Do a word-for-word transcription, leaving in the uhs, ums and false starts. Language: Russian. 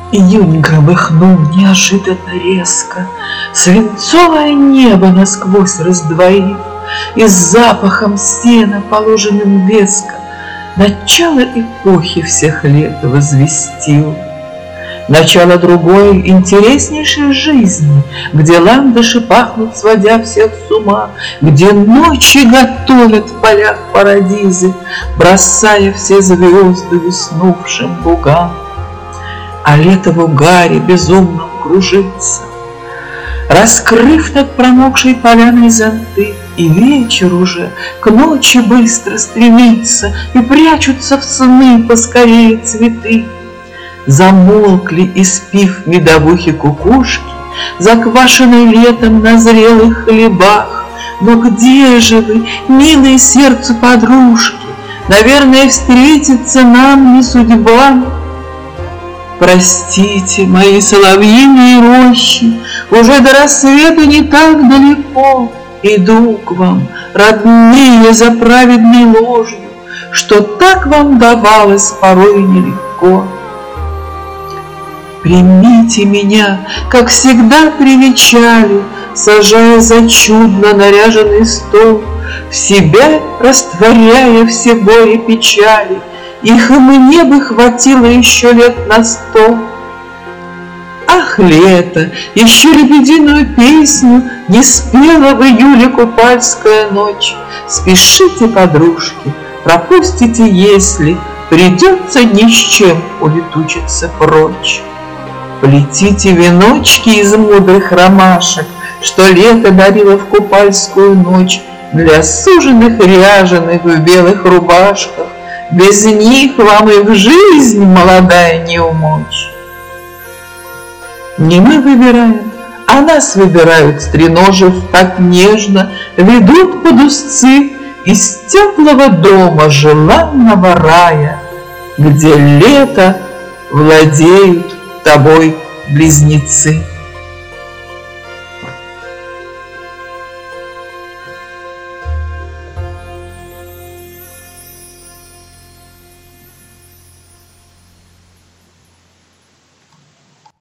Июнь громыхнул неожиданно резко, свинцовое небо насквозь раздвоив, и с запахом сена, положенным веско, начало эпохи всех лет возвестил. Начало другой, интереснейшей жизни, где ландыши пахнут, сводя всех с ума, где ночи готовят в полях парадизы, бросая все звезды уснувшим лугам. А лето в угаре безумном кружится, раскрыв над промокшей поляной зонты, и вечер уже к ночи быстро стремится, и прячутся в сны поскорее цветы. Замолкли, испив медовухи кукушки, заквашенные летом на зрелых хлебах. Но где же вы, милые сердцу подружки? Наверное, встретиться нам не судьба. Простите, мои соловьиные рощи, уже до рассвета не так далеко. Иду к вам, родные, за праведной ложью, что так вам давалось порой нелегко. Примите меня, как всегда привечали, сажая за чудно наряженный стол, в себя растворяя все горе печали. Их и мне бы хватило еще лет на сто. Ах, лето, еще лебединую песню не спела в июле купальская ночь. Спешите, подружки, пропустите, если придется ни с чем улетучиться прочь. Плетите веночки из мудрых ромашек, что лето дарило в купальскую ночь, для суженых ряженых в белых рубашках. Без них вам и в жизнь, молодая, не умочь. Не мы выбираем, а нас выбирают, стреножив так нежно, ведут под узцы из теплого дома желанного рая, где лето владеют тобой близнецы.